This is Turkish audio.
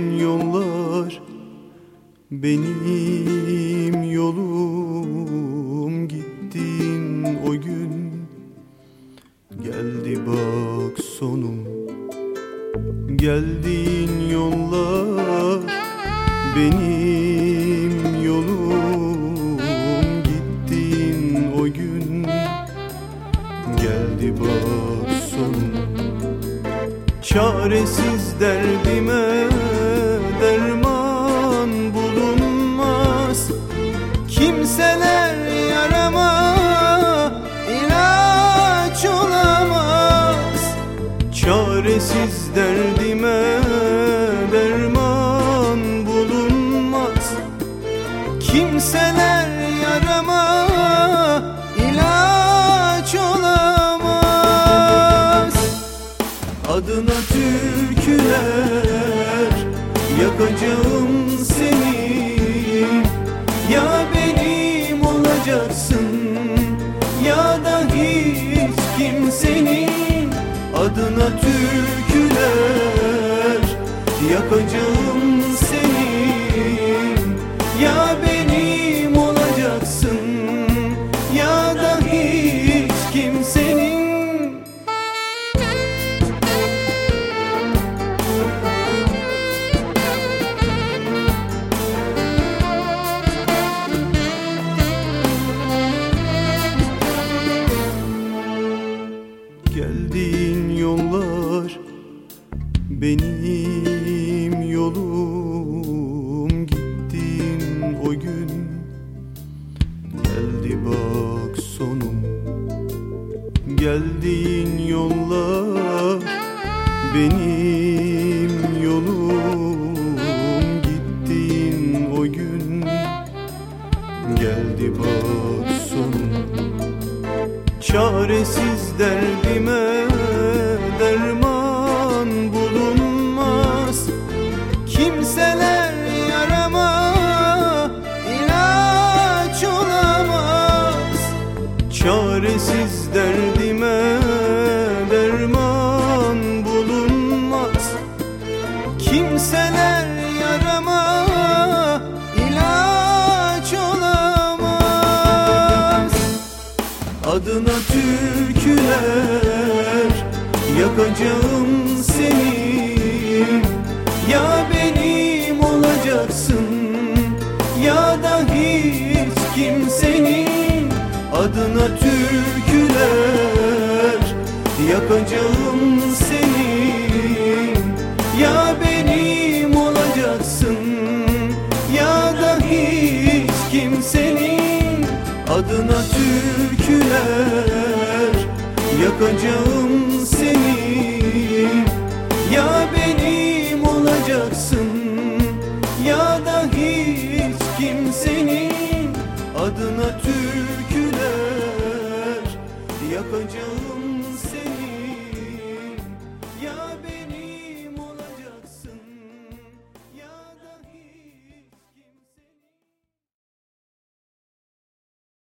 Geldiğin yollar benim yolum, gittiğin o gün geldi bak sonum. Geldiğin yollar benim yolum, gittiğin o gün geldi bak sonum. Çaresiz derdime derman bulunmaz, kimseler yarama ilaç olamaz. Çaresiz derdime derman bulunmaz, kimseler yarama ilaç olamaz. Adına türküler yakacağım seni, ya benim olacaksın ya da hiç kimsenin. Adına türküler yakacağım seni, ya benim olacaksın ya da hiç kimsenin. Geldiğin yollar benim yolum, gittiğin o gün geldi bak sonum. Geldiğin yollar benim yolum, gittiğin o gün geldi bak sonum. Çaresiz derdime derman bulunmaz, kimseler yarama ilaç olamaz. Çaresiz derdime derman bulunmaz, kimseler yarama ilaç olamaz. Adına türküler yakacağım seni, ya benim olacaksın ya da hiç kimsenin. Adına türküler yakacağım seni, ya benim olacaksın ya da hiç kimsenin. Adına türküler yakacağım seni,